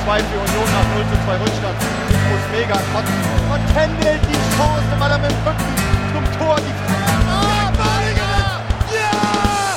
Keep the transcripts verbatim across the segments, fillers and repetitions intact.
zwei für Union nach null zu zwei Rückstand. Ich muss mega kotzen. Und Kendall die Chance, weil er mit dem Rücken zum Tor die Ah, Balinger! Ja!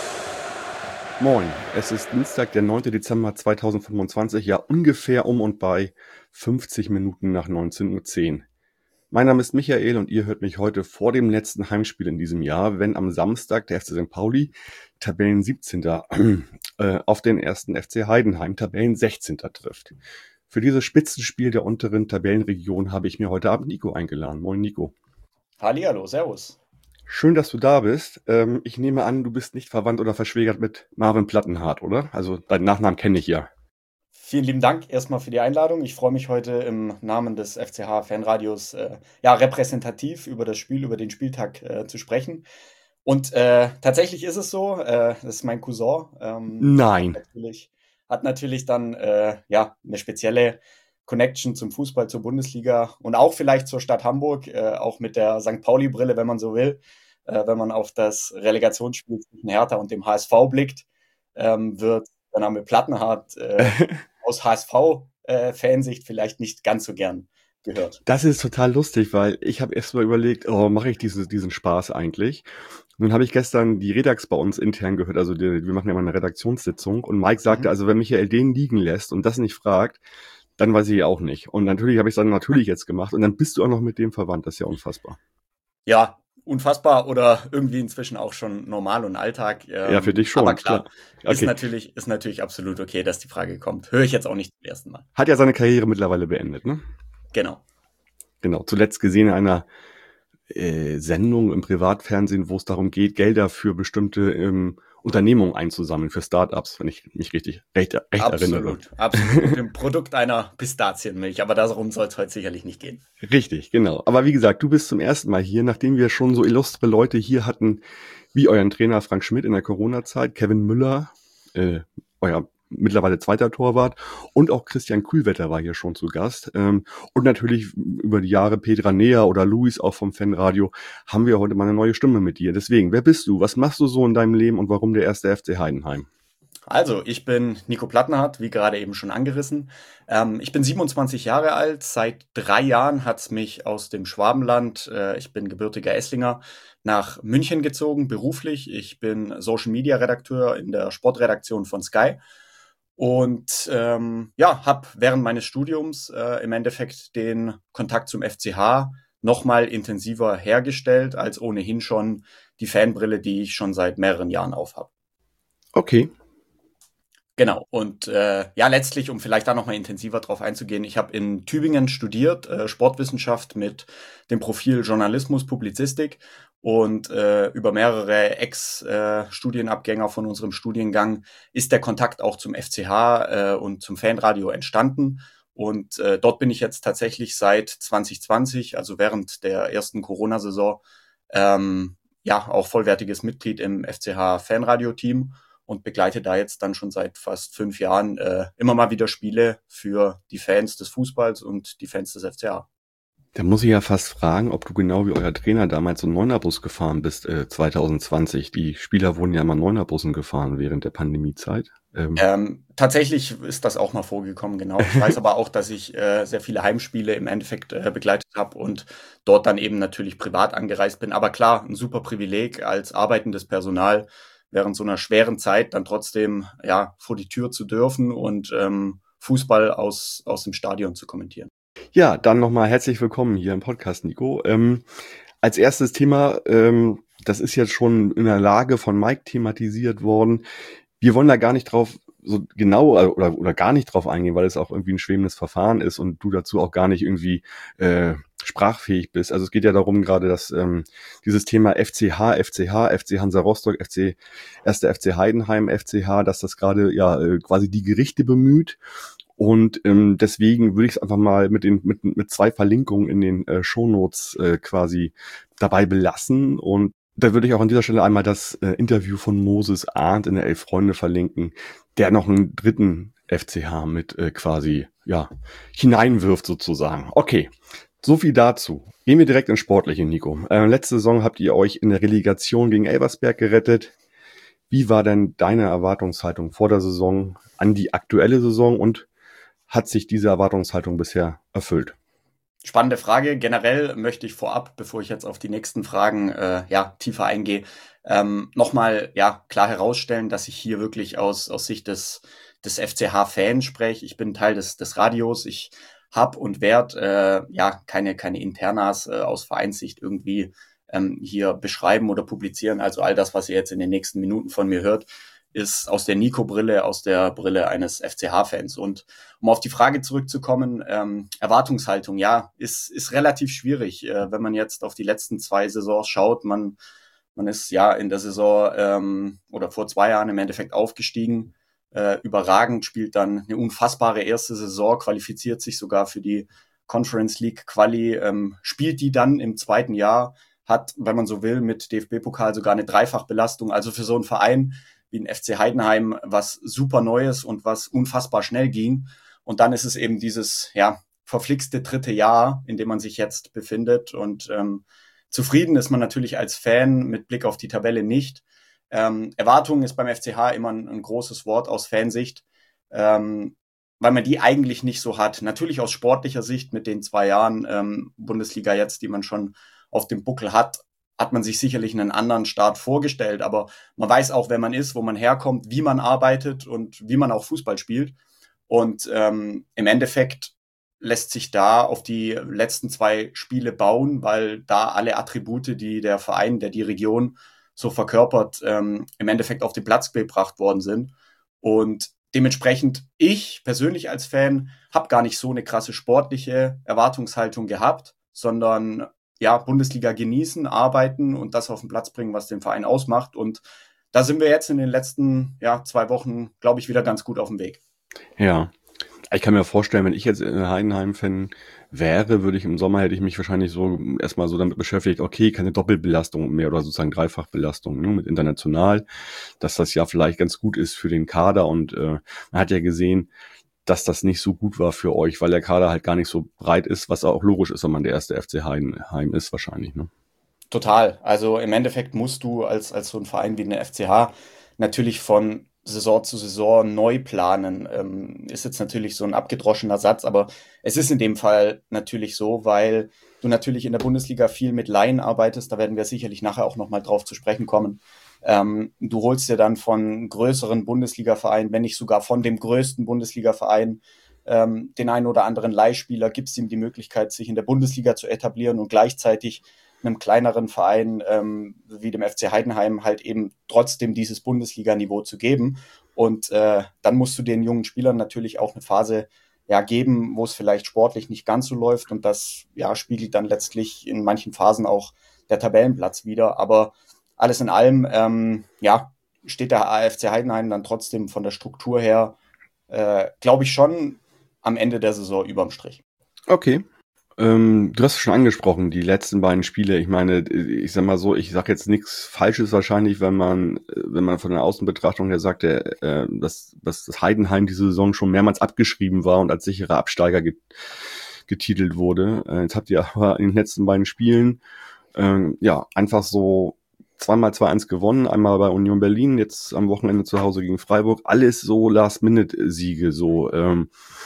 Moin, es ist Dienstag, der neunte Dezember zweitausendfünfundzwanzig, ja ungefähr um und bei fünfzig Minuten nach neunzehn Uhr zehn. Mein Name ist Michael und ihr hört mich heute vor dem letzten Heimspiel in diesem Jahr, wenn am Samstag der F C Sankt Pauli, Tabellen siebzehnter äh, auf den ersten F C Heidenheim, Tabellen sechzehnter trifft. Für dieses Spitzenspiel der unteren Tabellenregion habe ich mir heute Abend Nico eingeladen. Moin Nico. Hallihallo, servus. Schön, dass du da bist. Ähm, ich nehme an, du bist nicht verwandt oder verschwägert mit Marvin Plattenhardt, oder? Also deinen Nachnamen kenne ich ja. Vielen lieben Dank erstmal für die Einladung. Ich freue mich heute im Namen des F C H-Fanradios äh, ja, repräsentativ über das Spiel, über den Spieltag äh, zu sprechen. Und äh, tatsächlich ist es so, äh, das ist mein Cousin. Ähm, Nein. Hat natürlich, hat natürlich dann äh, ja, eine spezielle Connection zum Fußball, zur Bundesliga und auch vielleicht zur Stadt Hamburg, äh, auch mit der Sankt Pauli-Brille, wenn man so will. Äh, wenn man auf das Relegationsspiel zwischen Hertha und dem H S V blickt, ähm, wird der Name Plattenhardt äh, aus H S V-Fansicht äh, vielleicht nicht ganz so gern gehört. Das ist total lustig, weil ich habe erst mal überlegt, oh, mache ich diese, diesen Spaß eigentlich? Nun habe ich gestern die Redax bei uns intern gehört, also die, wir machen ja mal eine Redaktionssitzung und Mike sagte, mhm. also wenn Michael den liegen lässt und das nicht fragt, dann weiß ich auch nicht. Und natürlich habe ich es dann natürlich jetzt gemacht und dann bist du auch noch mit dem verwandt, das ist ja unfassbar. Ja, unfassbar oder irgendwie inzwischen auch schon normal und Alltag. Ähm, ja, für dich schon. Aber klar, klar. Okay. ist, natürlich, ist natürlich absolut okay, dass die Frage kommt. Höre ich jetzt auch nicht zum ersten Mal. Hat ja seine Karriere mittlerweile beendet, ne? Genau. Genau, zuletzt gesehen in einer äh, Sendung im Privatfernsehen, wo es darum geht, Gelder für bestimmte ähm, Unternehmungen einzusammeln, für Startups, wenn ich mich richtig recht, recht absolut, erinnere. Absolut, mit dem Produkt einer Pistazienmilch, aber darum soll es heute sicherlich nicht gehen. Richtig, genau. Aber wie gesagt, du bist zum ersten Mal hier, nachdem wir schon so illustre Leute hier hatten, wie euren Trainer Frank Schmidt in der Corona-Zeit, Kevin Müller, äh, euer mittlerweile zweiter Torwart, und auch Christian Kühlwetter war hier schon zu Gast. Ähm, und natürlich über die Jahre Petra Neher oder Luis auch vom Fanradio haben wir heute mal eine neue Stimme mit dir. Deswegen, wer bist du? Was machst du so in deinem Leben und warum der erste F C Heidenheim? Also, ich bin Nico Plattenhardt, wie gerade eben schon angerissen. Ähm, ich bin siebenundzwanzig Jahre alt. Seit drei Jahren hat's mich aus dem Schwabenland, äh, ich bin gebürtiger Esslinger, nach München gezogen, beruflich. Ich bin Social-Media-Redakteur in der Sportredaktion von Sky. Und ähm, ja, habe während meines Studiums äh, im Endeffekt den Kontakt zum F C H nochmal intensiver hergestellt, als ohnehin schon die Fanbrille, die ich schon seit mehreren Jahren aufhab. Okay. Genau, und äh, ja, letztlich, um vielleicht da nochmal intensiver drauf einzugehen, ich habe in Tübingen studiert, äh, Sportwissenschaft mit dem Profil Journalismus, Publizistik und äh, über mehrere Ex-Studienabgänger äh, von unserem Studiengang ist der Kontakt auch zum F C H äh, und zum Fanradio entstanden. Und äh, dort bin ich jetzt tatsächlich seit zwanzig zwanzig, also während der ersten Corona-Saison, ähm, ja, auch vollwertiges Mitglied im F C H-Fanradio-Team. Und begleite da jetzt dann schon seit fast fünf Jahren äh, immer mal wieder Spiele für die Fans des Fußballs und die Fans des F C H. Da muss ich ja fast fragen, ob du genau wie euer Trainer damals so einen Neunerbus gefahren bist, äh, zwanzig zwanzig. Die Spieler wurden ja immer Neunerbussen gefahren während der Pandemiezeit. Ähm, ähm, tatsächlich ist das auch mal vorgekommen, genau. Ich weiß aber auch, dass ich äh, sehr viele Heimspiele im Endeffekt äh, begleitet habe und dort dann eben natürlich privat angereist bin. Aber klar, ein super Privileg als arbeitendes Personal, während so einer schweren Zeit dann trotzdem ja vor die Tür zu dürfen und ähm, Fußball aus aus dem Stadion zu kommentieren. Ja, dann nochmal herzlich willkommen hier im Podcast, Nico. Ähm, als erstes Thema, ähm, das ist jetzt schon in der Lage von Mike thematisiert worden. Wir wollen da gar nicht drauf so genau oder oder gar nicht drauf eingehen, weil es auch irgendwie ein schwemmendes Verfahren ist und du dazu auch gar nicht irgendwie äh, sprachfähig bist. Also es geht ja darum gerade, dass ähm, dieses Thema F C H, F C H, F C Hansa Rostock, F C erster F C Heidenheim, F C H, dass das gerade ja äh, quasi die Gerichte bemüht. Und ähm, deswegen würde ich es einfach mal mit den mit mit zwei Verlinkungen in den äh, Shownotes äh, quasi dabei belassen. Und da würde ich auch an dieser Stelle einmal das äh, Interview von Moses Arndt in der Elf Freunde verlinken, der noch einen dritten F C H mit äh, quasi ja hineinwirft sozusagen. Okay, so viel dazu. Gehen wir direkt ins Sportliche, Nico. Äh, letzte Saison habt ihr euch in der Relegation gegen Elversberg gerettet. Wie war denn deine Erwartungshaltung vor der Saison an die aktuelle Saison und hat sich diese Erwartungshaltung bisher erfüllt? Spannende Frage. Generell möchte ich vorab, bevor ich jetzt auf die nächsten Fragen äh, ja tiefer eingehe, ähm, nochmal ja klar herausstellen, dass ich hier wirklich aus aus Sicht des des F C H-Fans spreche. Ich bin Teil des des Radios. Ich habe und werde äh, ja keine keine Internas äh, aus Vereinssicht irgendwie ähm, hier beschreiben oder publizieren. Also all das, was ihr jetzt in den nächsten Minuten von mir hört, ist aus der Nico-Brille, aus der Brille eines F C H-Fans. Und um auf die Frage zurückzukommen, ähm, Erwartungshaltung, ja, ist, ist relativ schwierig. Äh, wenn man jetzt auf die letzten zwei Saisons schaut, man, man ist ja in der Saison ähm, oder vor zwei Jahren im Endeffekt aufgestiegen, äh, überragend, spielt dann eine unfassbare erste Saison, qualifiziert sich sogar für die Conference League Quali, ähm, spielt die dann im zweiten Jahr, hat, wenn man so will, mit D F B-Pokal sogar eine Dreifachbelastung. Also für so einen Verein wie ein F C Heidenheim, was super Neues und was unfassbar schnell ging. Und dann ist es eben dieses, ja, verflixte dritte Jahr, in dem man sich jetzt befindet. Und ähm, zufrieden ist man natürlich als Fan mit Blick auf die Tabelle nicht. Ähm, Erwartung ist beim F C H immer ein, ein großes Wort aus Fansicht, ähm, weil man die eigentlich nicht so hat. Natürlich aus sportlicher Sicht mit den zwei Jahren ähm, Bundesliga jetzt, die man schon auf dem Buckel hat, hat man sich sicherlich einen anderen Start vorgestellt, aber man weiß auch, wer man ist, wo man herkommt, wie man arbeitet und wie man auch Fußball spielt. Und ähm, im Endeffekt lässt sich da auf die letzten zwei Spiele bauen, weil da alle Attribute, die der Verein, der die Region so verkörpert, ähm, im Endeffekt auf den Platz gebracht worden sind. Und dementsprechend, ich persönlich als Fan habe gar nicht so eine krasse sportliche Erwartungshaltung gehabt, sondern ja, Bundesliga genießen, arbeiten und das auf den Platz bringen, was den Verein ausmacht. Und da sind wir jetzt in den letzten ja, zwei Wochen, glaube ich, wieder ganz gut auf dem Weg. Ja, ich kann mir vorstellen, wenn ich jetzt Heidenheim-Fan wäre, würde ich im Sommer, hätte ich mich wahrscheinlich so erstmal so damit beschäftigt, okay, keine Doppelbelastung mehr oder sozusagen Dreifachbelastung, ne, mit international, dass das ja vielleicht ganz gut ist für den Kader. Und äh, man hat ja gesehen, dass das nicht so gut war für euch, weil der Kader halt gar nicht so breit ist, was auch logisch ist, wenn man der erste F C Heidenheim ist wahrscheinlich, ne? Total. Also im Endeffekt musst du als, als so ein Verein wie eine F C H natürlich von Saison zu Saison neu planen. Ähm, ist jetzt natürlich so ein abgedroschener Satz, aber es ist in dem Fall natürlich so, weil du natürlich in der Bundesliga viel mit Laien arbeitest. Da werden wir sicherlich nachher auch nochmal drauf zu sprechen kommen. Ähm, du holst dir dann von größeren Bundesliga-Vereinen, wenn nicht sogar von dem größten Bundesliga-Verein, ähm, den einen oder anderen Leihspieler, gibst ihm die Möglichkeit, sich in der Bundesliga zu etablieren und gleichzeitig einem kleineren Verein ähm, wie dem F C Heidenheim halt eben trotzdem dieses Bundesliga-Niveau zu geben. Und äh, dann musst du den jungen Spielern natürlich auch eine Phase ja geben, wo es vielleicht sportlich nicht ganz so läuft. Und das ja spiegelt dann letztlich in manchen Phasen auch der Tabellenplatz wider. Aber alles in allem, ähm, ja, steht der F C Heidenheim dann trotzdem von der Struktur her, äh, glaube ich, schon am Ende der Saison überm Strich. Okay. Ähm, du hast es schon angesprochen, die letzten beiden Spiele. Ich meine, ich sag mal so, ich sage jetzt nichts Falsches wahrscheinlich, wenn man, wenn man von der Außenbetrachtung her sagt, äh, dass, dass das Heidenheim diese Saison schon mehrmals abgeschrieben war und als sicherer Absteiger get, getitelt wurde. Äh, jetzt habt ihr aber in den letzten beiden Spielen ähm, ja einfach so zweimal zwei eins gewonnen, einmal bei Union Berlin, jetzt am Wochenende zu Hause gegen Freiburg. Alles so Last-Minute-Siege, so ähm,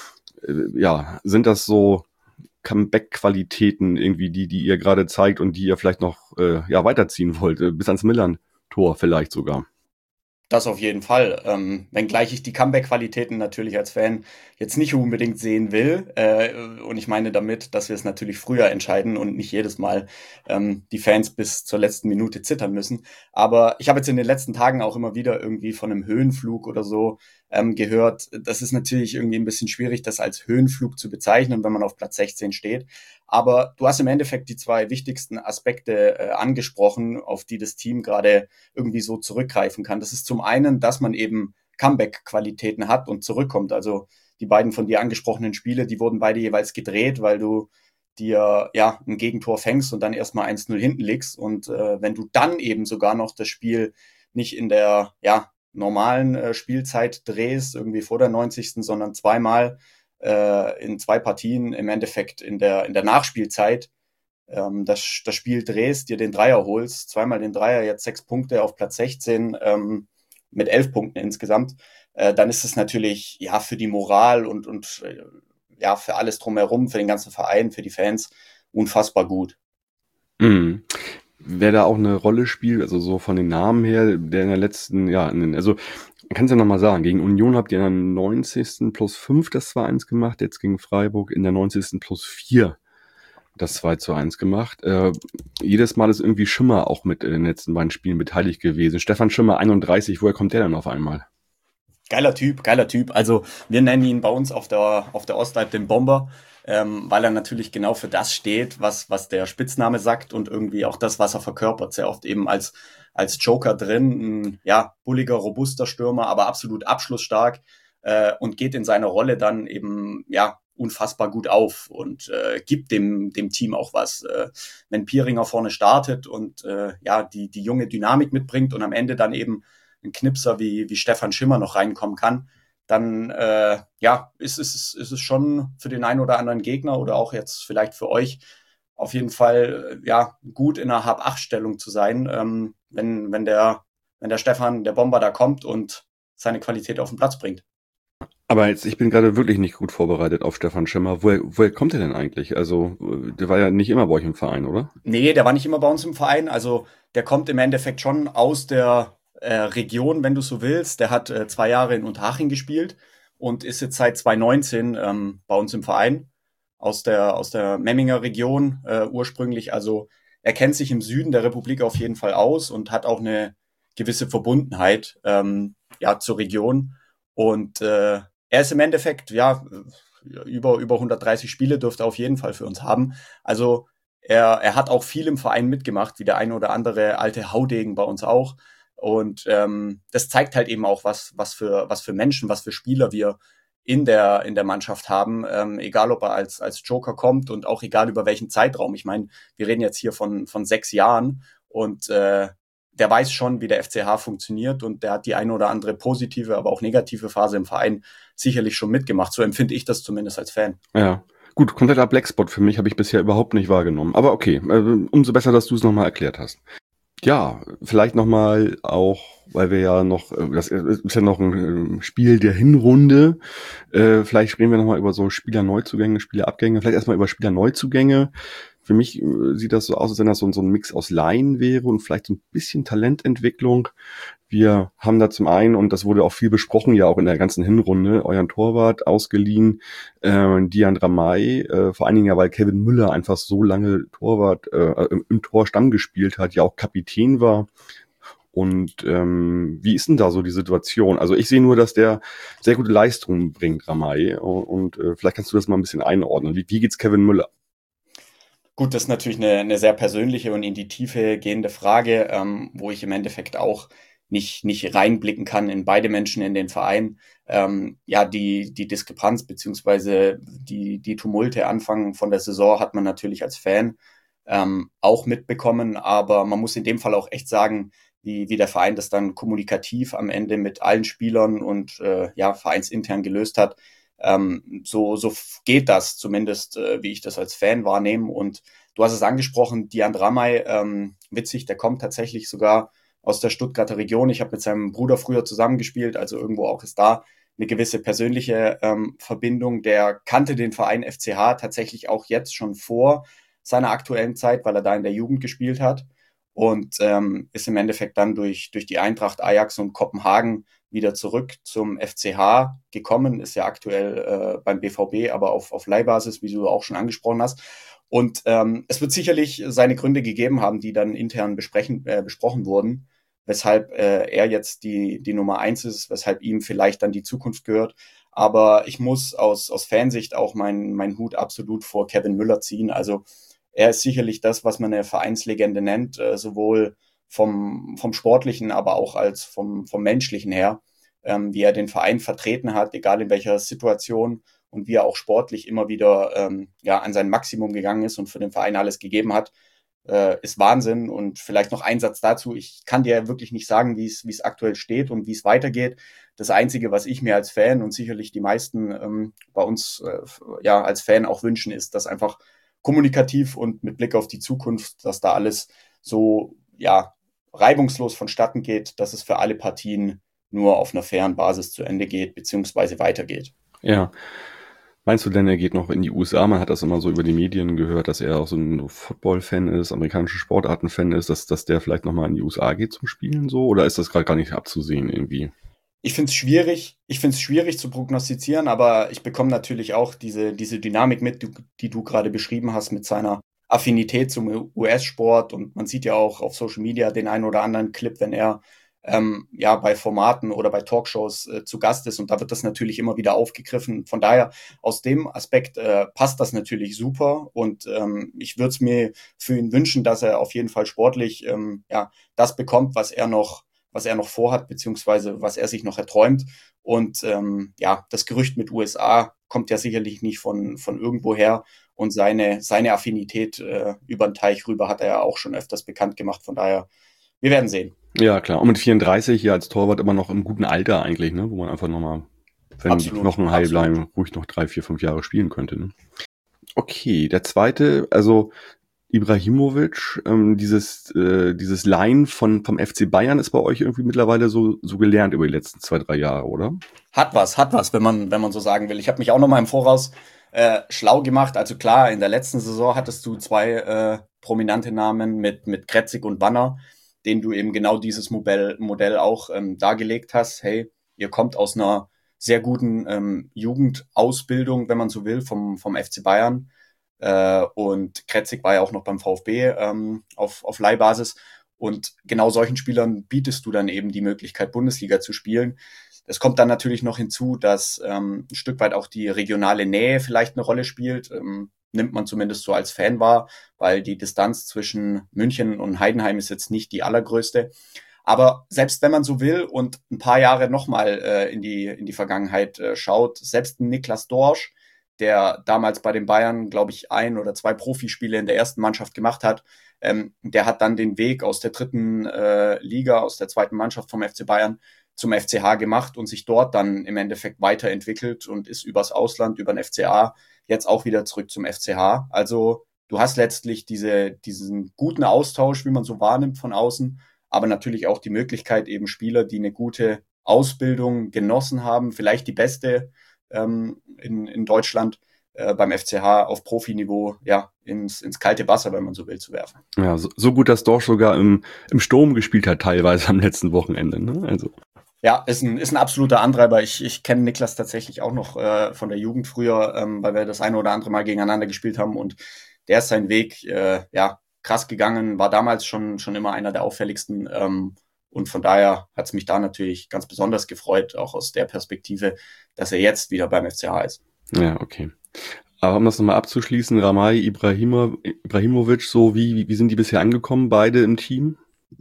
äh, ja, sind das so Comeback-Qualitäten irgendwie, die, die ihr gerade zeigt und die ihr vielleicht noch äh, ja weiterziehen wollt, äh, bis ans Millern-Tor vielleicht sogar. Das auf jeden Fall. Ähm, wenngleich ich die Comeback-Qualitäten natürlich als Fan jetzt nicht unbedingt sehen will. Äh, und ich meine damit, dass wir es natürlich früher entscheiden und nicht jedes Mal ähm, die Fans bis zur letzten Minute zittern müssen. Aber ich habe jetzt in den letzten Tagen auch immer wieder irgendwie von einem Höhenflug oder so ähm, gehört. Das ist natürlich irgendwie ein bisschen schwierig, das als Höhenflug zu bezeichnen, wenn man auf Platz sechzehn steht. Aber du hast im Endeffekt die zwei wichtigsten Aspekte äh, angesprochen, auf die das Team gerade irgendwie so zurückgreifen kann. Das ist zum einen, dass man eben Comeback-Qualitäten hat und zurückkommt. Also die beiden von dir angesprochenen Spiele, die wurden beide jeweils gedreht, weil du dir ja ein Gegentor fängst und dann erstmal eins null hinten liegst. Und äh, wenn du dann eben sogar noch das Spiel nicht in der ja normalen äh, Spielzeit drehst, irgendwie vor der neunzigsten, sondern zweimal äh, in zwei Partien im Endeffekt in der in der Nachspielzeit ähm, das, das Spiel drehst, dir den Dreier holst, zweimal den Dreier, jetzt sechs Punkte auf Platz sechzehn, ähm, mit elf Punkten insgesamt, äh, dann ist es natürlich ja für die Moral und, und äh, ja für alles drumherum, für den ganzen Verein, für die Fans unfassbar gut. Mhm. Wer da auch eine Rolle spielt, also so von den Namen her, der in der letzten, ja, in den, also kannst du ja nochmal sagen, gegen Union habt ihr in der neunzigsten plus fünf das zwei eins gemacht, jetzt gegen Freiburg in der neunzigsten plus vier das zwei zu eins gemacht. Äh, jedes Mal ist irgendwie Schimmer auch mit in den letzten beiden Spielen beteiligt gewesen. Stefan Schimmer, einunddreißig, woher kommt der denn auf einmal? Geiler Typ, geiler Typ. Also wir nennen ihn bei uns auf der, auf der Ostalb den Bomber, ähm, weil er natürlich genau für das steht, was, was der Spitzname sagt und irgendwie auch das, was er verkörpert. Sehr oft eben als, als Joker drin, ein ja, bulliger, robuster Stürmer, aber absolut abschlussstark äh, und geht in seiner Rolle dann eben ja unfassbar gut auf und äh, gibt dem, dem Team auch was. Äh, wenn Pieringer vorne startet und äh, ja die, die junge Dynamik mitbringt und am Ende dann eben ein Knipser wie, wie Stefan Schimmer noch reinkommen kann, dann äh, ja, ist, ist, ist es schon für den einen oder anderen Gegner oder auch jetzt vielleicht für euch auf jeden Fall ja gut in einer Hab-Acht-Stellung zu sein, ähm, wenn, wenn, der, wenn der Stefan, der Bomber da kommt und seine Qualität auf den Platz bringt. Aber jetzt, ich bin gerade wirklich nicht gut vorbereitet auf Stefan Schimmer. Woher, woher kommt er denn eigentlich? Also, der war ja nicht immer bei euch im Verein, oder? Nee, der war nicht immer bei uns im Verein. Also der kommt im Endeffekt schon aus der äh, Region, wenn du so willst. Der hat äh, zwei Jahre in Unterhaching gespielt und ist jetzt seit zwanzig neunzehn ähm, bei uns im Verein aus der, aus der Memminger Region äh, ursprünglich. Also er kennt sich im Süden der Republik auf jeden Fall aus und hat auch eine gewisse Verbundenheit ähm, ja, zur Region. Und äh, er ist im Endeffekt, ja, über, über hundertdreißig Spiele dürfte er auf jeden Fall für uns haben. Also er, er hat auch viel im Verein mitgemacht, wie der eine oder andere alte Haudegen bei uns auch. Und ähm, das zeigt halt eben auch, was, was, für, was für Menschen, was für Spieler wir in der, in der Mannschaft haben, ähm, egal ob er als, als Joker kommt und auch egal über welchen Zeitraum. Ich meine, wir reden jetzt hier von, von sechs Jahren und äh, der weiß schon, wie der F C H funktioniert und der hat die eine oder andere positive, aber auch negative Phase im Verein sicherlich schon mitgemacht. So empfinde ich das zumindest als Fan. Ja. Gut, kompletter Blackspot für mich habe ich bisher überhaupt nicht wahrgenommen. Aber okay, äh, umso besser, dass du es nochmal erklärt hast. Ja, vielleicht nochmal auch, weil wir ja noch, das ist ja noch ein Spiel der Hinrunde, äh, vielleicht reden wir nochmal über so Spielerneuzugänge, Spielerabgänge, vielleicht erstmal über Spielerneuzugänge. Für mich äh, sieht das so aus, als wenn das so, so ein Mix aus Laien wäre und vielleicht so ein bisschen Talententwicklung. Wir haben da zum einen, und das wurde auch viel besprochen, ja auch in der ganzen Hinrunde, euren Torwart ausgeliehen, äh, Dian Ramay, äh, vor allen Dingen ja, weil Kevin Müller einfach so lange Torwart äh, im, im Tor Stamm gespielt hat, ja auch Kapitän war. Und ähm, wie ist denn da so die Situation? Also ich sehe nur, dass der sehr gute Leistungen bringt, Ramay, und, und äh, vielleicht kannst du das mal ein bisschen einordnen. Wie, wie geht's Kevin Müller? Gut, das ist natürlich eine, eine sehr persönliche und in die Tiefe gehende Frage, ähm, wo ich im Endeffekt auch nicht, nicht reinblicken kann in beide Menschen in den Verein. Ähm, ja, die, die Diskrepanz beziehungsweise die, die Tumulte Anfang von der Saison hat man natürlich als Fan ähm, auch mitbekommen, aber man muss in dem Fall auch echt sagen, wie, wie der Verein das dann kommunikativ am Ende mit allen Spielern und äh, ja, vereinsintern gelöst hat. Ähm, so, so geht das zumindest, äh, wie ich das als Fan wahrnehme. Und du hast es angesprochen, Dian Ramay, ähm, witzig, der kommt tatsächlich sogar aus der Stuttgarter Region. Ich habe mit seinem Bruder früher zusammengespielt, also irgendwo auch ist da eine gewisse persönliche ähm, Verbindung. Der kannte den Verein F C H tatsächlich auch jetzt schon vor seiner aktuellen Zeit, weil er da in der Jugend gespielt hat und ähm, ist im Endeffekt dann durch, durch die Eintracht, Ajax und Kopenhagen wieder zurück zum F C H gekommen, ist ja aktuell äh, beim B V B, aber auf, auf Leihbasis, wie du auch schon angesprochen hast. Und ähm, es wird sicherlich seine Gründe gegeben haben, die dann intern besprechen, äh, besprochen wurden, weshalb äh, er jetzt die, die Nummer eins ist, weshalb ihm vielleicht dann die Zukunft gehört. Aber ich muss aus, aus Fansicht auch meinen mein Hut absolut vor Kevin Müller ziehen. Also er ist sicherlich das, was man eine Vereinslegende nennt, äh, sowohl vom, vom Sportlichen, aber auch als vom, vom Menschlichen her, ähm, wie er den Verein vertreten hat, egal in welcher Situation und wie er auch sportlich immer wieder ähm, ja, an sein Maximum gegangen ist und für den Verein alles gegeben hat, äh, ist Wahnsinn. Und vielleicht noch ein Satz dazu, ich kann dir wirklich nicht sagen, wie es wie es aktuell steht und wie es weitergeht. Das Einzige, was ich mir als Fan und sicherlich die meisten ähm, bei uns äh, ja als Fan auch wünschen, ist, dass einfach kommunikativ und mit Blick auf die Zukunft, dass da alles so ja reibungslos vonstatten geht, dass es für alle Partien nur auf einer fairen Basis zu Ende geht, beziehungsweise weitergeht. Ja. Meinst du denn, er geht noch in die U S A? Man hat das immer so über die Medien gehört, dass er auch so ein Football-Fan ist, amerikanische Sportarten-Fan ist, dass, dass der vielleicht nochmal in die U S A geht zum Spielen so? Oder ist das gerade gar nicht abzusehen irgendwie? Ich finde es schwierig, ich finde es schwierig zu prognostizieren, aber ich bekomme natürlich auch diese, diese Dynamik mit, die, die du gerade beschrieben hast, mit seiner Affinität zum U S-Sport. Und man sieht ja auch auf Social Media den einen oder anderen Clip, wenn er ähm, ja bei Formaten oder bei Talkshows äh, zu Gast ist. Und da wird das natürlich immer wieder aufgegriffen. Von daher, aus dem Aspekt äh, passt das natürlich super. Und ähm, ich würde es mir für ihn wünschen, dass er auf jeden Fall sportlich ähm, ja das bekommt, was er noch was er noch vorhat, beziehungsweise was er sich noch erträumt. Und ähm, ja, das Gerücht mit U S A kommt ja sicherlich nicht von, von irgendwo her. Und seine, seine Affinität äh, über den Teich rüber hat er ja auch schon öfters bekannt gemacht. Von daher, wir werden sehen. Ja, klar. Und mit vierunddreißig hier als Torwart immer noch im guten Alter eigentlich, ne? Wo man einfach nochmal, wenn absolut, die Knochen heil bleiben, ruhig noch drei, vier, fünf Jahre spielen könnte. Ne? Okay, der zweite, also Ibrahimovic, ähm, dieses äh, dieses Line von vom F C Bayern ist bei euch irgendwie mittlerweile so so gelernt über die letzten zwei, drei Jahre, oder? Hat was, hat was, wenn man wenn man so sagen will. Ich habe mich auch noch mal im Voraus äh, schlau gemacht. Also klar, in der letzten Saison hattest du zwei äh, prominente Namen mit mit Kretzig und Banner, denen du eben genau dieses Modell Modell auch ähm, dargelegt hast. Hey, ihr kommt aus einer sehr guten ähm, Jugendausbildung, wenn man so will, vom vom F C Bayern. Äh, und Kretzig war ja auch noch beim VfB ähm, auf, auf Leihbasis. Und genau solchen Spielern bietest du dann eben die Möglichkeit, Bundesliga zu spielen. Es kommt dann natürlich noch hinzu, dass ähm, ein Stück weit auch die regionale Nähe vielleicht eine Rolle spielt. Ähm, nimmt man zumindest so als Fan wahr, weil die Distanz zwischen München und Heidenheim ist jetzt nicht die allergrößte. Aber selbst wenn man so will und ein paar Jahre nochmal äh, in die in die Vergangenheit äh, schaut, selbst ein Niklas Dorsch, der damals bei den Bayern, glaube ich, ein oder zwei Profispiele in der ersten Mannschaft gemacht hat, ähm, der hat dann den Weg aus der dritten äh, Liga, aus der zweiten Mannschaft vom F C Bayern zum F C H gemacht und sich dort dann im Endeffekt weiterentwickelt und ist übers Ausland, über den F C A, jetzt auch wieder zurück zum F C H. Also du hast letztlich diese, diesen guten Austausch, wie man so wahrnimmt von außen, aber natürlich auch die Möglichkeit, eben Spieler, die eine gute Ausbildung genossen haben, vielleicht die beste ähm, in, in Deutschland, äh, beim F C H auf Profiniveau, ja, ins, ins kalte Wasser, wenn man so will, zu werfen. Ja, so, so gut, dass Dorsch sogar im, im Sturm gespielt hat, teilweise am letzten Wochenende, ne? Also. Ja, ist ein, ist ein absoluter Antreiber. Ich, ich kenne Niklas tatsächlich auch noch äh, von der Jugend früher, ähm, weil wir das eine oder andere Mal gegeneinander gespielt haben und der ist seinen Weg, äh, ja, krass gegangen, war damals schon, schon immer einer der auffälligsten, ähm, und von daher hat es mich da natürlich ganz besonders gefreut, auch aus der Perspektive, dass er jetzt wieder beim F C H ist. Ja, okay. Aber um das nochmal abzuschließen, Ramai, Ibrahimo, Ibrahimovic, so wie, wie sind die bisher angekommen, beide im Team?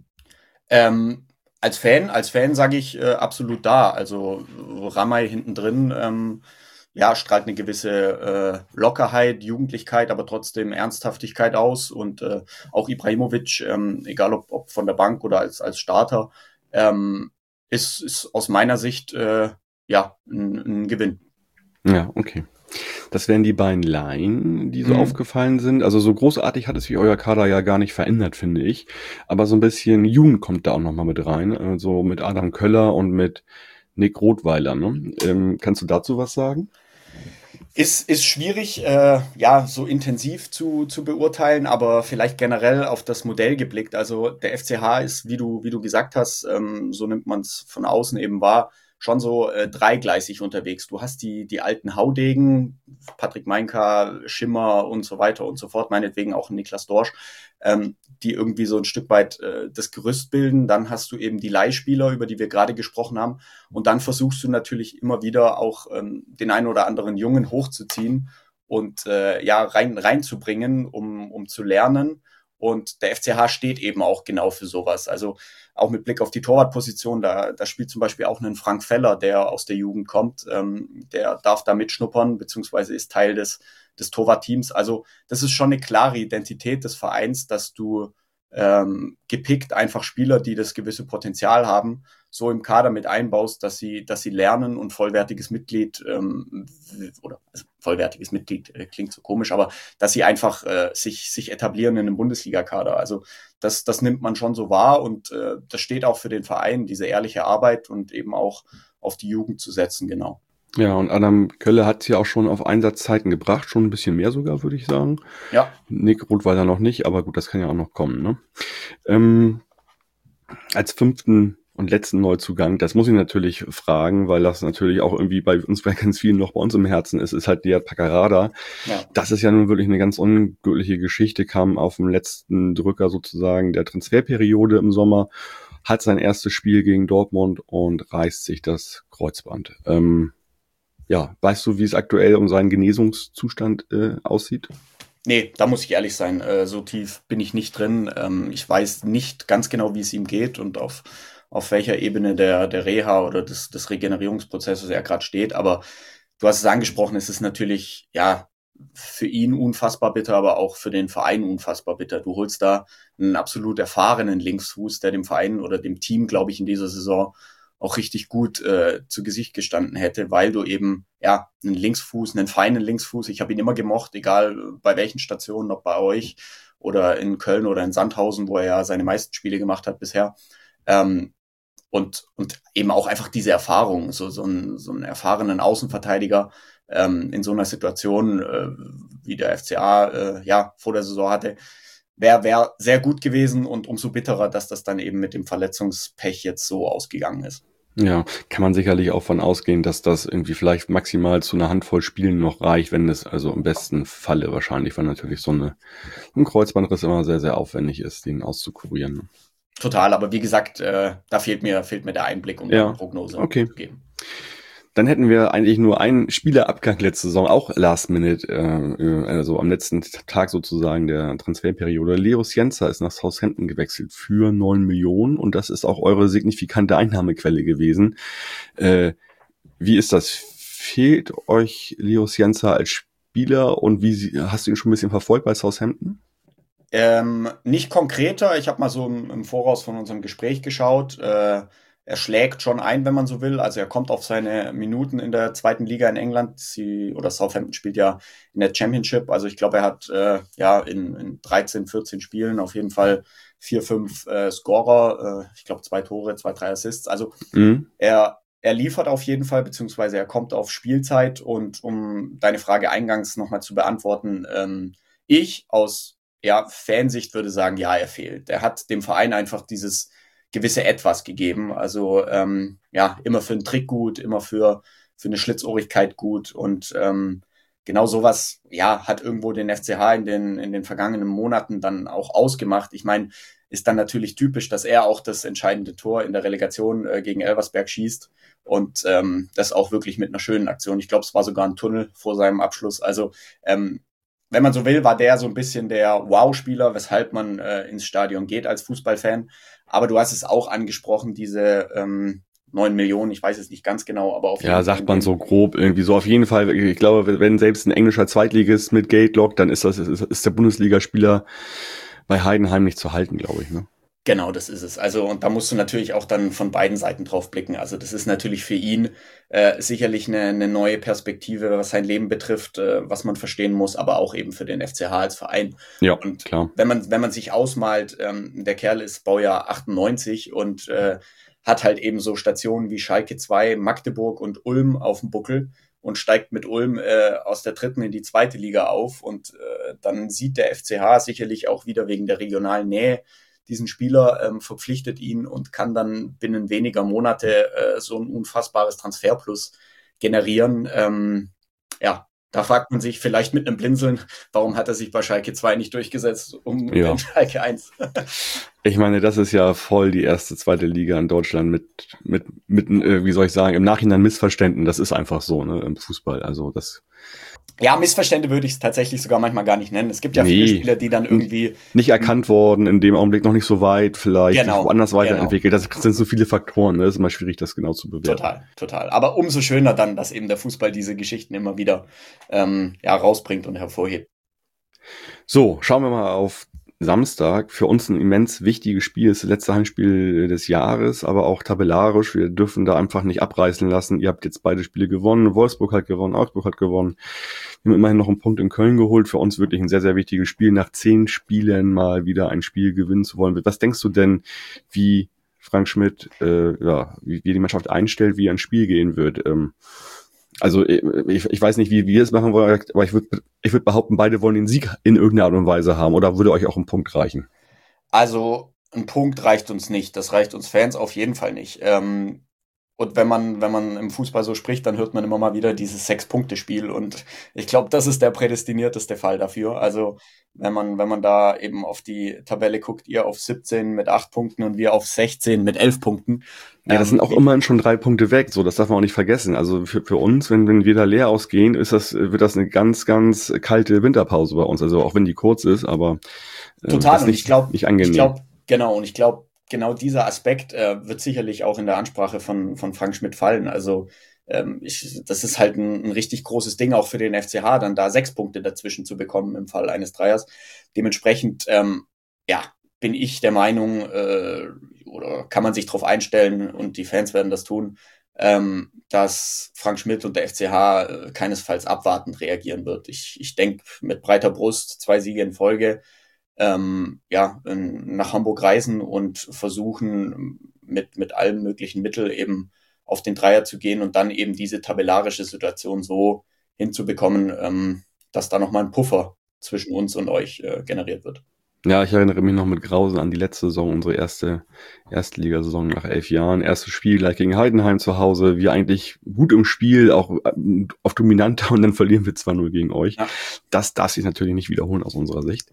Ähm, als Fan, als Fan sage ich äh, absolut da. Also Ramai hinten drin, ähm, ja, strahlt eine gewisse äh, Lockerheit, Jugendlichkeit, aber trotzdem Ernsthaftigkeit aus. Und äh, auch Ibrahimovic, ähm, egal ob, ob von der Bank oder als, als Starter, ähm, ist, ist aus meiner Sicht äh, ja ein, ein Gewinn. Ja, okay. Das wären die beiden Laien, die so mhm. aufgefallen sind. Also so großartig hat es sich euer Kader ja gar nicht verändert, finde ich. Aber so ein bisschen Jugend kommt da auch nochmal mit rein. Also mit Adam Köller und mit Nick Rothweiler. Ne? Ähm, kannst du dazu was sagen? Ist, ist schwierig, äh, ja, so intensiv zu, zu beurteilen, aber vielleicht generell auf das Modell geblickt. Also der F C H ist, wie du, wie du gesagt hast, ähm, so nimmt man es von außen eben wahr, schon so äh, dreigleisig unterwegs. Du hast die, die alten Haudegen, Patrick Meinka, Schimmer und so weiter und so fort, meinetwegen auch Niklas Dorsch, ähm, die irgendwie so ein Stück weit äh, das Gerüst bilden. Dann hast du eben die Leihspieler, über die wir gerade gesprochen haben. Und dann versuchst du natürlich immer wieder auch ähm, den einen oder anderen Jungen hochzuziehen und äh, ja rein reinzubringen, um, um zu lernen. Und der F C H steht eben auch genau für sowas. Also auch mit Blick auf die Torwartposition, da, da spielt zum Beispiel auch ein Frank Feller, der aus der Jugend kommt, ähm, der darf da mitschnuppern, beziehungsweise ist Teil des, des Torwartteams. Also das ist schon eine klare Identität des Vereins, dass du ähm, gepickt einfach Spieler, die das gewisse Potenzial haben, so im Kader mit einbaust, dass sie, dass sie lernen und vollwertiges Mitglied ähm, oder also vollwertiges Mitglied äh, klingt so komisch, aber dass sie einfach äh, sich sich etablieren in einem Bundesliga-Kader. Also das das nimmt man schon so wahr und äh, das steht auch für den Verein, diese ehrliche Arbeit und eben auch auf die Jugend zu setzen, genau. Ja, und Adam Kölle hat es ja auch schon auf Einsatzzeiten gebracht, schon ein bisschen mehr sogar, würde ich sagen. Ja. Nick Rothweiler noch nicht, aber gut, das kann ja auch noch kommen, ne? Ähm, als fünften und letzten Neuzugang, das muss ich natürlich fragen, weil das natürlich auch irgendwie bei uns, bei ganz vielen noch bei uns im Herzen ist, ist halt Dead Paccarada. Ja. Das ist ja nun wirklich eine ganz unglückliche Geschichte, kam auf dem letzten Drücker sozusagen der Transferperiode im Sommer, hat sein erstes Spiel gegen Dortmund und reißt sich das Kreuzband. Ähm, ja, weißt du, wie es aktuell um seinen Genesungszustand äh, aussieht? Nee, da muss ich ehrlich sein, äh, so tief bin ich nicht drin. Ähm, ich weiß nicht ganz genau, wie es ihm geht und auf, auf welcher Ebene der, der Reha oder des, des Regenerierungsprozesses er gerade steht. Aber du hast es angesprochen, es ist natürlich ja für ihn unfassbar bitter, aber auch für den Verein unfassbar bitter. Du holst da einen absolut erfahrenen Linksfuß, der dem Verein oder dem Team, glaube ich, in dieser Saison auch richtig gut äh, zu Gesicht gestanden hätte, weil du eben ja einen Linksfuß, einen feinen Linksfuß, ich habe ihn immer gemocht, egal bei welchen Stationen, ob bei euch oder in Köln oder in Sandhausen, wo er ja seine meisten Spiele gemacht hat bisher. Ähm, und und eben auch einfach diese Erfahrung, so so einen, so einen erfahrenen Außenverteidiger ähm, in so einer Situation, äh, wie der F C A äh, ja vor der Saison hatte, wäre wär sehr gut gewesen und umso bitterer, dass das dann eben mit dem Verletzungspech jetzt so ausgegangen ist. Ja, kann man sicherlich auch von ausgehen, dass das irgendwie vielleicht maximal zu einer Handvoll Spielen noch reicht, wenn es also im besten Falle wahrscheinlich, weil natürlich so eine, ein Kreuzbandriss immer sehr, sehr aufwendig ist, den auszukurieren. Total, aber wie gesagt, äh, da fehlt mir, fehlt mir der Einblick, um ja, eine Prognose okay. zu geben. Dann hätten wir eigentlich nur einen Spielerabgang letzte Saison, auch Last Minute, äh, also am letzten Tag sozusagen der Transferperiode. Leo Cienza ist nach Southampton gewechselt für neun Millionen und das ist auch eure signifikante Einnahmequelle gewesen. Äh, wie ist das? Fehlt euch Leo Cienza als Spieler und wie hast du ihn schon ein bisschen verfolgt bei Southampton? Ähm, nicht konkreter, ich habe mal so im, im Voraus von unserem Gespräch geschaut, äh, er schlägt schon ein, wenn man so will. Also er kommt auf seine Minuten in der zweiten Liga in England. Sie, oder Southampton spielt ja in der Championship. Also ich glaube, er hat äh, ja in, in dreizehn, vierzehn Spielen auf jeden Fall vier, fünf äh, Scorer. Äh, ich glaube, zwei Tore, zwei, drei Assists. Also mhm. er, er liefert auf jeden Fall, beziehungsweise er kommt auf Spielzeit. Und um deine Frage eingangs nochmal zu beantworten, ähm, ich aus ja, Fansicht würde sagen, ja, er fehlt. Er hat dem Verein einfach dieses gewisse Etwas gegeben. Also ähm, ja, immer für einen Trick gut, immer für für eine Schlitzohrigkeit gut und ähm, genau sowas, ja, hat irgendwo den F C H in den in den vergangenen Monaten dann auch ausgemacht. Ich meine, ist dann natürlich typisch, dass er auch das entscheidende Tor in der Relegation äh, gegen Elversberg schießt und ähm, das auch wirklich mit einer schönen Aktion. Ich glaube, es war sogar ein Tunnel vor seinem Abschluss. Also ähm, wenn man so will, war der so ein bisschen der Wow-Spieler, weshalb man äh, ins Stadion geht als Fußballfan. Aber du hast es auch angesprochen, diese ähm, neun Millionen, ich weiß es nicht ganz genau, aber auf jeden ja, Fall. Ja, sagt man so grob irgendwie so. Auf jeden Fall, ich glaube, wenn selbst ein englischer Zweitligist mit Gate lockt, dann ist das ist, ist der Bundesligaspieler bei Heidenheim nicht zu halten, glaube ich, ne? Genau, das ist es. Also, und da musst du natürlich auch dann von beiden Seiten drauf blicken. Also, das ist natürlich für ihn äh, sicherlich eine, eine neue Perspektive, was sein Leben betrifft, äh, was man verstehen muss, aber auch eben für den F C H als Verein. Ja, und klar. Wenn man, wenn man sich ausmalt, ähm, der Kerl ist Baujahr achtundneunzig und äh, hat halt eben so Stationen wie Schalke zwei, Magdeburg und Ulm auf dem Buckel und steigt mit Ulm äh, aus der dritten in die zweite Liga auf. Und äh, dann sieht der F C H sicherlich auch wieder wegen der regionalen Nähe diesen Spieler, ähm, verpflichtet ihn und kann dann binnen weniger Monate äh, so ein unfassbares Transferplus generieren. Ähm, ja, da fragt man sich vielleicht mit einem Blinzeln, warum hat er sich bei Schalke zwei nicht durchgesetzt, um ja. den Schalke eins? Ich meine, das ist ja voll die erste, zweite Liga in Deutschland mit, mit, mit, äh, wie soll ich sagen, im Nachhinein Missverständnissen. Das ist einfach so, ne, im Fußball. Also das. Ja, Missverstände würde ich es tatsächlich sogar manchmal gar nicht nennen. Es gibt ja nee, viele Spieler, die dann irgendwie nicht erkannt worden, in dem Augenblick noch nicht so weit, vielleicht genau, woanders weiterentwickelt. Genau. Das sind so viele Faktoren, ne? Das ist immer schwierig, das genau zu bewerten. Total, total. Aber umso schöner dann, dass eben der Fußball diese Geschichten immer wieder ähm, ja, rausbringt und hervorhebt. So, schauen wir mal auf Samstag für uns ein immens wichtiges Spiel. Es ist das letzte Heimspiel des Jahres, aber auch tabellarisch. Wir dürfen da einfach nicht abreißen lassen. Ihr habt jetzt beide Spiele gewonnen. Wolfsburg hat gewonnen, Augsburg hat gewonnen. Wir haben immerhin noch einen Punkt in Köln geholt. Für uns wirklich ein sehr, sehr wichtiges Spiel. Nach zehn Spielen mal wieder ein Spiel gewinnen zu wollen. Was denkst du denn, wie Frank Schmidt, äh, ja, wie, wie die Mannschaft einstellt, wie ein Spiel gehen wird? Ähm, Also ich, ich weiß nicht, wie wir es machen wollen, aber ich würde ich würd behaupten, beide wollen den Sieg in irgendeiner Art und Weise haben. Oder würde euch auch ein Punkt reichen? Also ein Punkt reicht uns nicht. Das reicht uns Fans auf jeden Fall nicht. Ähm, und wenn man, wenn man im Fußball so spricht, dann hört man immer mal wieder dieses Sechs-Punkte-Spiel. Und ich glaube, das ist der prädestinierteste Fall dafür. Also wenn man, wenn man da eben auf die Tabelle guckt, ihr auf siebzehn mit acht Punkten und wir auf sechzehn mit elf Punkten. Ja, das sind auch immerhin schon drei Punkte weg, so, das darf man auch nicht vergessen. Also für, für uns, wenn, wenn wir da leer ausgehen, ist das, wird das eine ganz, ganz kalte Winterpause bei uns. Also auch wenn die kurz ist, aber äh, total. ist nicht, und ich glaube, nicht angenehm. Ich glaube, genau, und ich glaube, genau dieser Aspekt äh, wird sicherlich auch in der Ansprache von, von Frank Schmidt fallen. Also ähm, ich, das ist halt ein, ein richtig großes Ding auch für den F C H, dann da sechs Punkte dazwischen zu bekommen im Fall eines Dreiers. Dementsprechend, ähm, ja, bin ich der Meinung, äh, oder kann man sich darauf einstellen und die Fans werden das tun, ähm, dass Frank Schmidt und der F C H äh, keinesfalls abwartend reagieren wird. Ich, ich denke, mit breiter Brust, zwei Siege in Folge, ähm, ja, in, nach Hamburg reisen und versuchen, mit, mit allen möglichen Mitteln eben auf den Dreier zu gehen und dann eben diese tabellarische Situation so hinzubekommen, ähm, dass da nochmal ein Puffer zwischen uns und euch äh, generiert wird. Ja, ich erinnere mich noch mit Grausen an die letzte Saison, unsere erste Erstligasaison nach elf Jahren. Erstes Spiel gleich gegen Heidenheim zu Hause. Wir eigentlich gut im Spiel, auch auf dominanter, und dann verlieren wir zwei null gegen euch. Ja. Das darf sich natürlich nicht wiederholen aus unserer Sicht.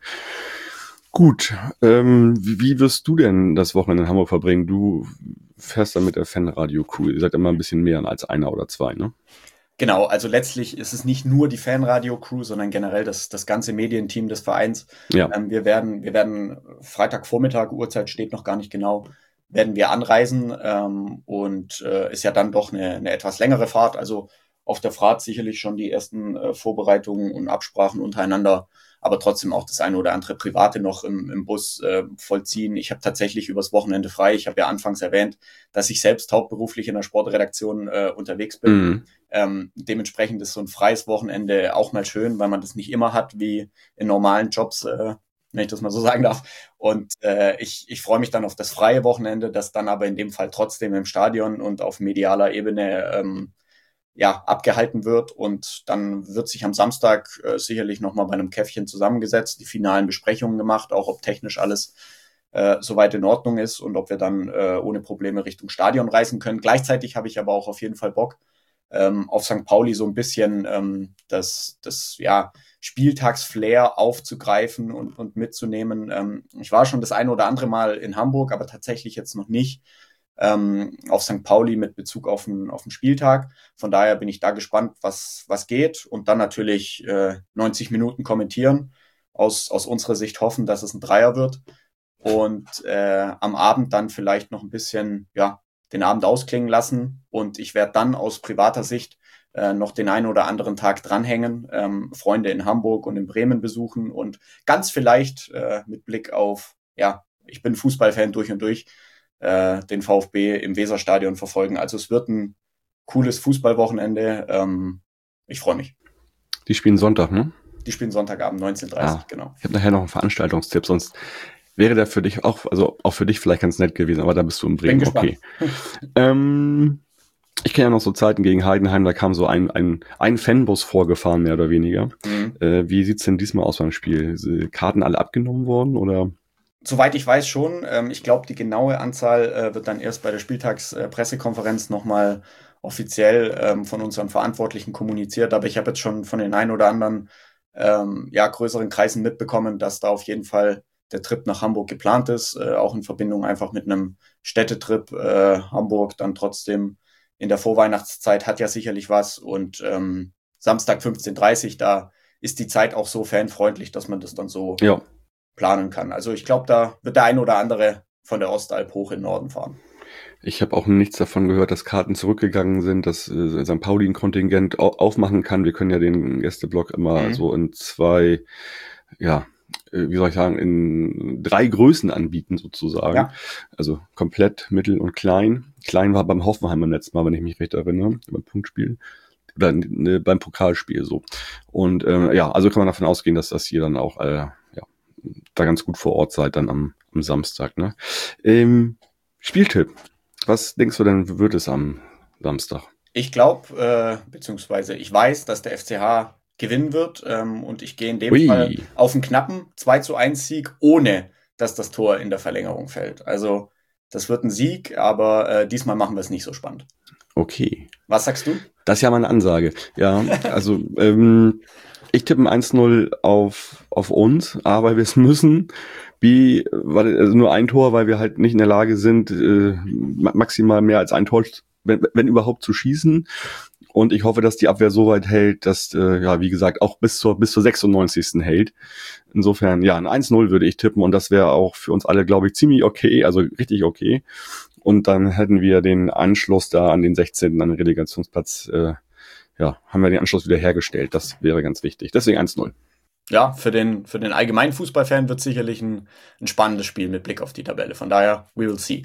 Gut, ähm, wie, wie wirst du denn das Wochenende in Hamburg verbringen? Du fährst dann mit der Fanradio-Crew. Ihr seid immer ein bisschen mehr als einer oder zwei, ne? Genau, also letztlich ist es nicht nur die Fanradio-Crew, sondern generell das, das ganze Medienteam des Vereins. Ja. Ähm, wir werden, wir werden Freitagvormittag, Uhrzeit steht noch gar nicht genau, werden wir anreisen ähm, und äh, ist ja dann doch eine, eine etwas längere Fahrt. Also auf der Fahrt sicherlich schon die ersten äh, Vorbereitungen und Absprachen untereinander, aber trotzdem auch das eine oder andere Private noch im, im Bus äh, vollziehen. Ich habe tatsächlich übers Wochenende frei. Ich habe ja anfangs erwähnt, dass ich selbst hauptberuflich in der Sportredaktion äh, unterwegs bin. Mhm. Ähm, dementsprechend ist so ein freies Wochenende auch mal schön, weil man das nicht immer hat wie in normalen Jobs, äh, wenn ich das mal so sagen darf. Und äh, ich, ich freue mich dann auf das freie Wochenende, das dann aber in dem Fall trotzdem im Stadion und auf medialer Ebene ähm, ja, abgehalten wird. Und dann wird sich am Samstag äh, sicherlich nochmal bei einem Käffchen zusammengesetzt, die finalen Besprechungen gemacht, auch ob technisch alles äh, soweit in Ordnung ist und ob wir dann äh, ohne Probleme Richtung Stadion reisen können. Gleichzeitig habe ich aber auch auf jeden Fall Bock, ähm, auf Sankt Pauli so ein bisschen ähm, das, das ja, Spieltagsflair aufzugreifen und, und mitzunehmen. Ähm, ich war schon das eine oder andere Mal in Hamburg, aber tatsächlich jetzt noch nicht ähm, auf Sankt Pauli mit Bezug auf den, auf den Spieltag. Von daher bin ich da gespannt, was, was geht. Und dann natürlich äh, neunzig Minuten kommentieren. Aus, aus unserer Sicht hoffen, dass es ein Dreier wird. Und äh, am Abend dann vielleicht noch ein bisschen ja, den Abend ausklingen lassen. Und ich werde dann aus privater Sicht äh, noch den einen oder anderen Tag dranhängen, ähm, Freunde in Hamburg und in Bremen besuchen und ganz vielleicht äh, mit Blick auf, ja, ich bin Fußballfan durch und durch, äh, den VfB im Weserstadion verfolgen. Also es wird ein cooles Fußballwochenende. Ähm, ich freue mich. Die spielen Sonntag, ne? Die spielen Sonntagabend neunzehn Uhr dreißig, ah, genau. Ich habe nachher noch einen Veranstaltungstipp, sonst wäre der für dich auch, also auch für dich vielleicht ganz nett gewesen, aber da bist du in Bremen. Bin gespannt. Okay. ähm, ich kenne ja noch so Zeiten gegen Heidenheim, da kam so ein, ein, ein Fanbus vorgefahren, mehr oder weniger. Mhm. Äh, wie sieht's denn diesmal aus beim Spiel? Sind Karten alle abgenommen worden, oder? Soweit ich weiß schon. Ähm, ich glaube, die genaue Anzahl äh, wird dann erst bei der Spieltagspressekonferenz äh, nochmal offiziell ähm, von unseren Verantwortlichen kommuniziert. Aber ich habe jetzt schon von den ein oder anderen ähm, ja, größeren Kreisen mitbekommen, dass da auf jeden Fall der Trip nach Hamburg geplant ist, äh, auch in Verbindung einfach mit einem Städtetrip. Äh, Hamburg dann trotzdem in der Vorweihnachtszeit hat ja sicherlich was. Und ähm, Samstag fünfzehn Uhr dreißig, da ist die Zeit auch so fanfreundlich, dass man das dann so ja. planen kann. Also ich glaube, da wird der ein oder andere von der Ostalb hoch in den Norden fahren. Ich habe auch nichts davon gehört, dass Karten zurückgegangen sind, dass äh, Sankt Pauli ein Kontingent au- aufmachen kann. Wir können ja den Gästeblock immer mhm. so in zwei ja wie soll ich sagen, in drei Größen anbieten sozusagen. Ja. Also komplett, mittel und klein. Klein war beim Hoffenheim beim letzten Mal, wenn ich mich recht erinnere, beim Punktspiel. Oder ne, beim Pokalspiel so. Und äh, ja, also kann man davon ausgehen, dass das hier dann auch äh, ja, da ganz gut vor Ort seid dann am, am Samstag. Ne? Ähm, Spieltipp. Was denkst du denn, wird es am Samstag? Ich glaube, äh, beziehungsweise ich weiß, dass der F C H gewinnen wird ähm, und ich gehe in dem Ui. Fall auf einen knappen zwei zu eins Sieg, ohne dass das Tor in der Verlängerung fällt. Also das wird ein Sieg, aber äh, diesmal machen wir es nicht so spannend. Okay. Was sagst du? Das ist ja mal eine Ansage. Ja, also ähm, ich tippe ein eins null auf, auf uns, A, weil wir es müssen, B, weil, also nur ein Tor, weil wir halt nicht in der Lage sind, äh, maximal mehr als ein Tor, wenn, wenn überhaupt, zu schießen. Und ich hoffe, dass die Abwehr so weit hält, dass, äh, ja, wie gesagt, auch bis zur bis zur sechsundneunzigsten hält. Insofern, ja, ein eins null würde ich tippen und das wäre auch für uns alle, glaube ich, ziemlich okay, also richtig okay. Und dann hätten wir den Anschluss da an den sechzehnten an den Relegationsplatz, äh, ja, haben wir den Anschluss wieder hergestellt. Das wäre ganz wichtig. Deswegen eins null. Ja, für den für den allgemeinen Fußballfan wird sicherlich ein, ein spannendes Spiel mit Blick auf die Tabelle. Von daher, we will see.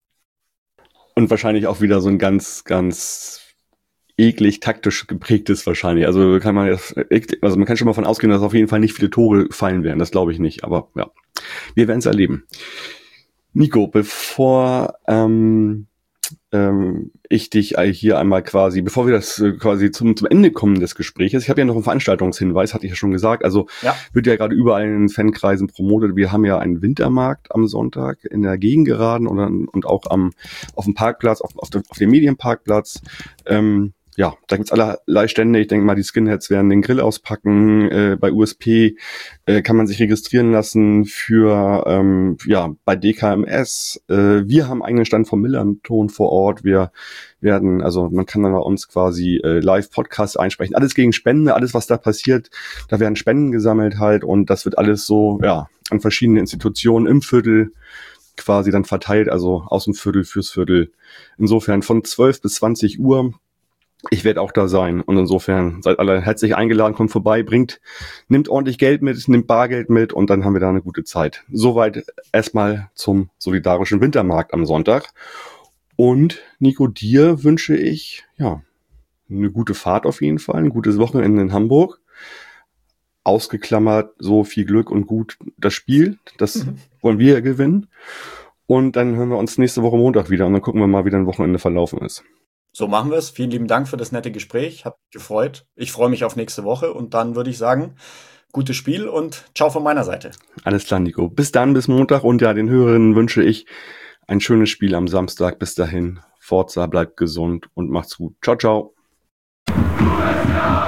Und wahrscheinlich auch wieder so ein ganz, ganz eklig taktisch geprägtes wahrscheinlich. Also kann man jetzt, also man kann schon mal davon ausgehen, dass auf jeden Fall nicht viele Tore fallen werden. Das glaube ich nicht. Aber ja, wir werden es erleben. Nico, bevor ähm, ähm, ich dich hier einmal quasi, bevor wir das äh, quasi zum zum Ende kommen des Gespräches, ich habe ja noch einen Veranstaltungshinweis, hatte ich ja schon gesagt, also ja. Wird ja gerade überall in den Fankreisen promotet, wir haben ja einen Wintermarkt am Sonntag in der Gegengeraden und, und auch am auf dem Parkplatz, auf, auf, dem, auf dem Medienparkplatz, ähm, ja, da gibt's allerlei Stände. Ich denke mal, die Skinheads werden den Grill auspacken. Äh, bei U S P äh, kann man sich registrieren lassen für, ähm, ja, bei D K M S. Äh, wir haben einen eigenen Stand vom Millanton vor Ort. Wir werden, also man kann dann bei uns quasi äh, Live-Podcasts einsprechen. Alles gegen Spende, alles, was da passiert. Da werden Spenden gesammelt halt und das wird alles so, ja, an verschiedene Institutionen im Viertel quasi dann verteilt, also aus dem Viertel fürs Viertel. Insofern von zwölf bis zwanzig Uhr. Ich werde auch da sein und insofern seid alle herzlich eingeladen, kommt vorbei, bringt, nimmt ordentlich Geld mit, nimmt Bargeld mit und dann haben wir da eine gute Zeit. Soweit erstmal zum solidarischen Wintermarkt am Sonntag. Und Nico, dir wünsche ich, ja, eine gute Fahrt auf jeden Fall, ein gutes Wochenende in Hamburg. Ausgeklammert, so viel Glück und gut das Spiel, das mhm. wollen wir gewinnen. Und dann hören wir uns nächste Woche Montag wieder und dann gucken wir mal, wie dein Wochenende verlaufen ist. So machen wir es. Vielen lieben Dank für das nette Gespräch. Hat mich gefreut. Ich freue mich auf nächste Woche und dann würde ich sagen, gutes Spiel und ciao von meiner Seite. Alles klar, Nico. Bis dann, bis Montag und ja, den Hörerinnen wünsche ich ein schönes Spiel am Samstag. Bis dahin, Forza, bleibt gesund und macht's gut. Ciao, ciao.